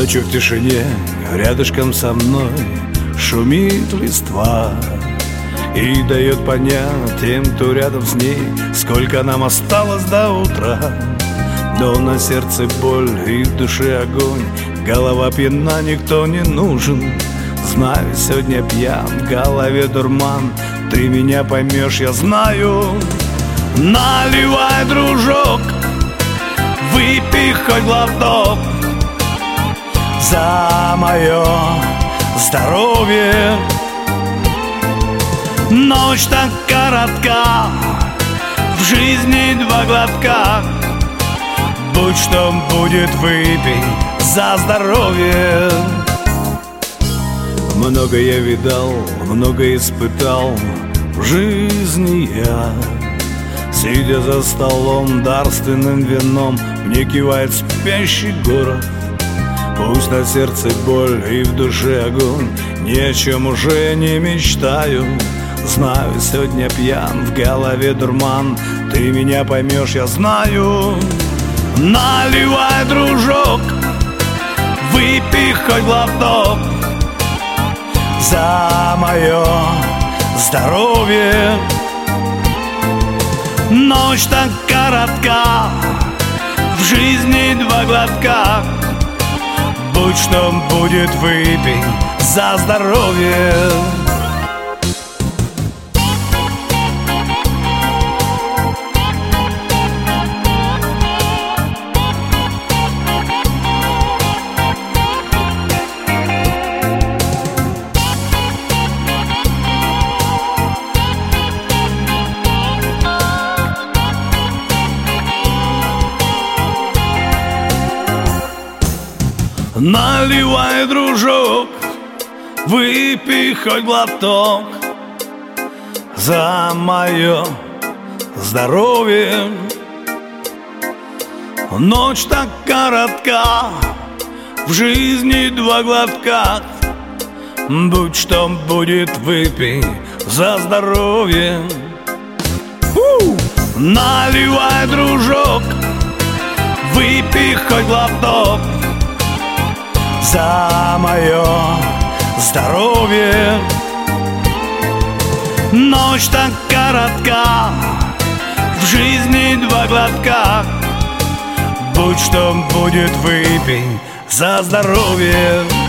Ночью в тишине рядышком со мной шумит листва и дает понять тем, кто рядом с ней, сколько нам осталось до утра. Но на сердце боль и в душе огонь, голова пьяна, никто не нужен. Знаю, сегодня пьян, в голове дурман, ты меня поймешь, я знаю. Наливай, дружок, выпей хоть глоток за мое здоровье. Ночь так коротка, в жизни два глотка. Будь что будет, выпей за здоровье. Много я видал, много испытал в жизни я. Сидя за столом, дарственным вином мне кивает спящий город. Пусть на сердце боль и в душе огонь, ни о чем уже не мечтаю. Знаю, сегодня пьян, в голове дурман, ты меня поймешь, я знаю. Наливай, дружок, выпей хоть глоток за мое здоровье. Ночь так коротка, в жизни два глотка. Будь что будет, выпей за здоровье. Наливай, дружок, выпей хоть глоток за мое здоровье. Ночь так коротка, в жизни два глотка. Будь что будет, выпей за здоровье. Наливай, дружок, выпей хоть глоток за мое здоровье. Ночь так коротка, в жизни два глотка. Будь что будет, выпей за здоровье.